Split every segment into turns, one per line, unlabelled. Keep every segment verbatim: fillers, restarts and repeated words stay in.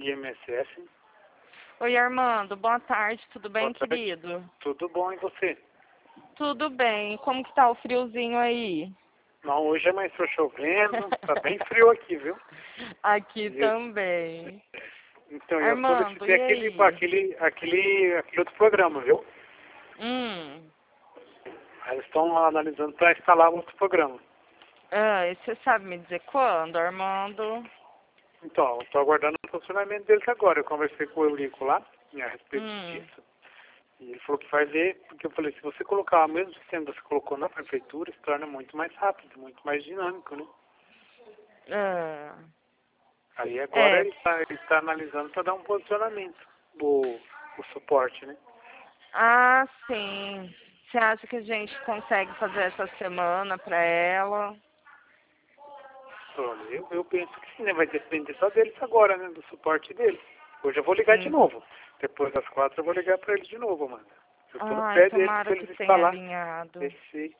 de I N S S.
Oi, Armando. Boa tarde. Tudo bem,
Boa tarde.
querido?
Tudo bom, e você?
Tudo bem. Como que tá o friozinho aí?
Não, hoje amanheceu chovendo, tá bem frio aqui, viu?
Aqui
E-
também.
Então, eu
Armando,
solicitei
e
aquele,
aí?
aquele, aquele, aquele outro programa, viu?
Hum.
Aí eles estão analisando para instalar outro programa.
Ah, e você sabe me dizer quando, Armando?
Então, estou aguardando o funcionamento deles agora. Eu conversei com o Eurico lá, né, a respeito
Hum.
disso. E ele falou que vai ver, porque eu falei, se você colocar o mesmo sistema que você colocou na prefeitura, se torna muito mais rápido, muito mais dinâmico, né?
Ah.
Aí agora
É.
ele está ele tá analisando para dar um posicionamento, o, o suporte, né?
Ah, sim. Você acha que a gente consegue fazer essa semana pra ela?
Olha, eu, eu penso que sim, né? Vai depender só deles agora, né? Do suporte deles. Hoje eu vou ligar de
Sim.
novo. Depois das quatro eu vou ligar para eles de novo, mano. Eu tô no
Ai,
pé deles
tomara
para
que
eles
tenha
instalar
alinhado.
esse,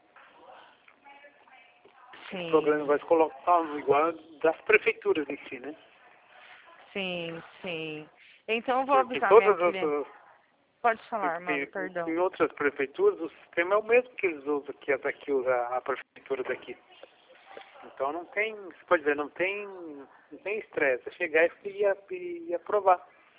esse programa.
Sim.
Vai se colocar igual das prefeituras em si, né?
Sim, sim. Então eu vou
Porque
avisar minha
todas as
cliente.
outras,
Pode falar,
tem-
Armando, perdão.
em outras prefeituras o sistema é o mesmo que eles usam, que a daqui usa a prefeitura daqui. Então não tem, você pode dizer, não tem, não tem estresse. É chegar e, e, e aprovar,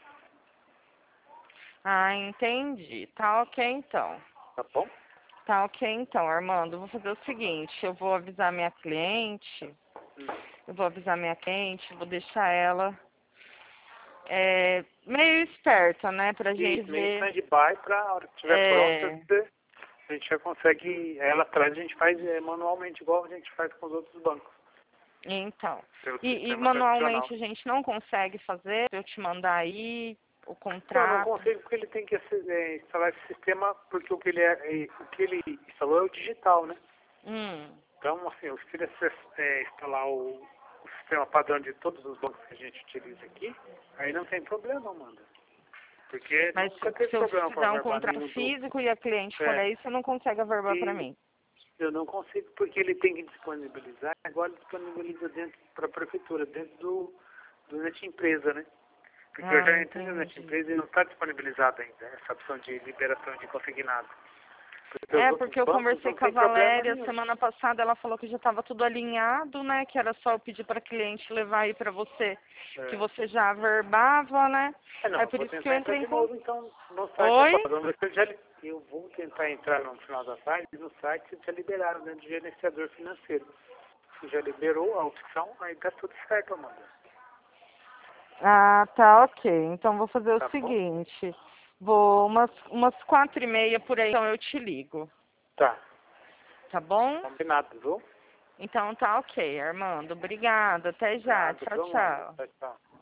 Ah, entendi. Tá ok então.
tá bom?
Tá ok então, Armando. Vou fazer o seguinte, eu vou avisar minha cliente,
Hum.
eu vou avisar minha cliente, vou deixar ela é, meio esperta, né, pra gente
Isso, meio
ver.
stand-by para a hora que estiver pronta,
É,
você- a gente já consegue, ela atrás a gente faz é, manualmente, igual a gente faz com os outros bancos,
então.
pelo
E, e
sistema tradicional.
manualmente a gente não consegue fazer, eu te mandar aí o
Não, não
contrato.
consigo porque ele tem que é, instalar esse sistema, porque o que ele, é, é, o que ele instalou é o digital, né?
Hum.
Então, assim, se ele é, instalar o, o sistema padrão de todos os bancos que a gente utiliza aqui, aí não tem problema, Amanda. Porque
Mas
nunca
se,
teve
se eu
problema para
fizer um
averbar
contrato
nenhum do...
físico e a cliente for
É,
aí, você não consegue averbar pra
e
mim.
eu não consigo porque ele tem que disponibilizar, agora ele disponibiliza dentro para a prefeitura, dentro do, do Net Empresa, né? Porque eu
Ah,
já entrei no Net
entendi.
Empresa e não está disponibilizado ainda essa opção de liberação de consignado. Porque os
É,
outros
porque eu
bancos
conversei
não
com a
tem problema
Valéria
nenhum.
semana passada, ela falou que já estava tudo alinhado, né? Que era só eu pedir para cliente levar aí para você, que
É.
você já averbava, né?
É, não,
É
eu
por
vou
isso que eu
tentar entrar
entrei em
de
contato.
novo, então, no site
Oi?
agora. Vamos ver se eu já li- eu vou tentar entrar no final da tarde e no site se já liberaram dentro do gerenciador financeiro. Se já liberou a opção, aí dá tudo certo, Amanda.
Ah, tá, ok. Então vou fazer o
Tá bom?
seguinte. Vou umas, umas quatro e meia por aí, então eu te ligo.
Tá.
Tá bom?
Combinado, viu?
Então tá ok, Armando. Obrigada. Até já.
Nada,
Tchau,
viu, Amanda?
tchau.
Tchau, tchau.